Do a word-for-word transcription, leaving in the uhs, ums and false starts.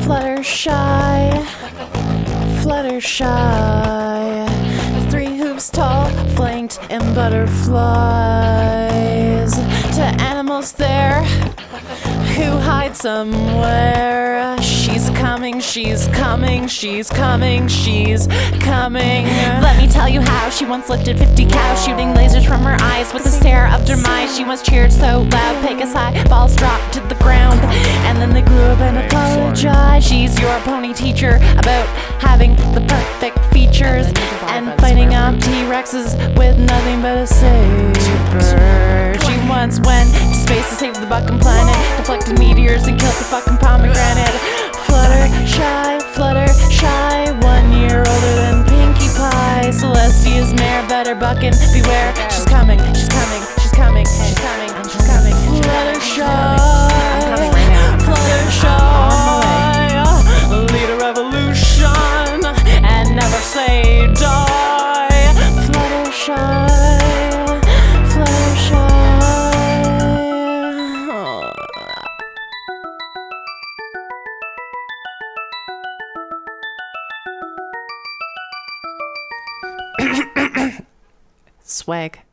Fluttershy, Fluttershy, three hoops tall, flanked in butterflies. To animals there who hide somewhere. She's coming, she's coming, she's coming, she's coming. Let me tell you how she once lifted fifty cows, shooting lasers from her eyes with a stare of demise. She once cheered so loud, Pegasus balls dropped to the ground, and then they grew up and apologized. She's your pony teacher about having the perfect features and fighting off T-Rexes with nothing but a saber. She once went to space to save the Buckin planet, deflected meteors and killed the fucking pomegranate. Fluttershy, Fluttershy, one year older than Pinkie Pie. Celestia's mare, better buckin', beware. She's coming, she's coming, she's coming, she's coming, she's coming. Fluttershy, Fluttershy, lead a revolution and never say die. Fluttershy, Fluttershy. Swag.